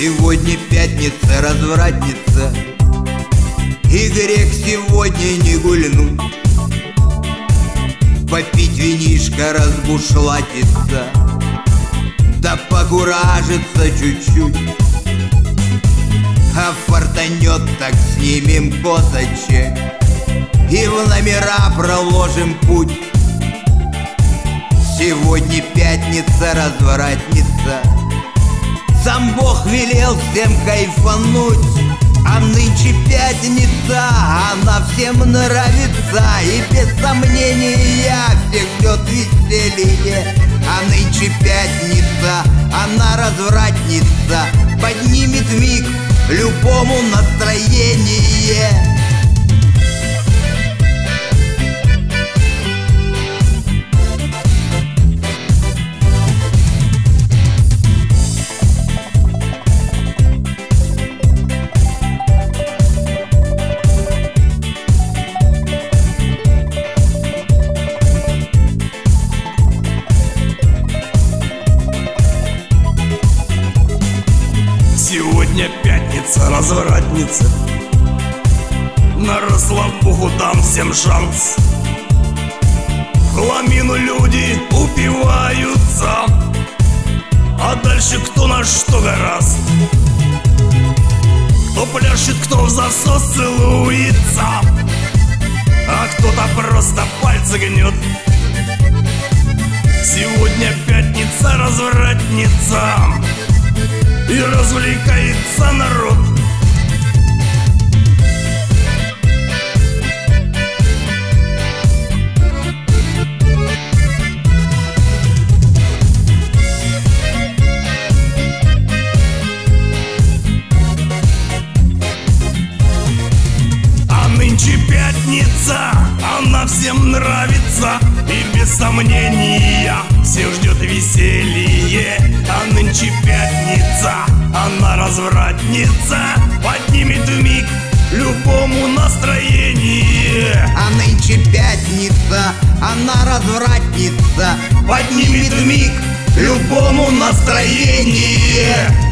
Сегодня пятница, развратница, и грех сегодня не гульнуть. Попить винишко, разбушлатиться, да покуражиться чуть-чуть. А фартанет, так снимем косочек и в номера проложим путь. Сегодня пятница, развратница, сам Бог велел всем кайфануть. А нынче пятница, она всем нравится, и без сомнения всех ждет веселье. А нынче пятница, она развратница, поднимет вмиг любому настроение. Сегодня пятница, развратница, на расслабуху дам всем шанс. В хламину люди упиваются, а дальше кто на что гораст. Кто пляшет, кто в засос целуется, а кто-то просто пальцы гнет. Сегодня пятница, развратница, и развлекается народ. А нынче пятница, она всем нравится, и без сомнения всех ждет веселье. А нынче пятница, она развратница, поднимет вмиг любому настроение. А нынче пятница, она развратница, Поднимет вмиг любому настроение.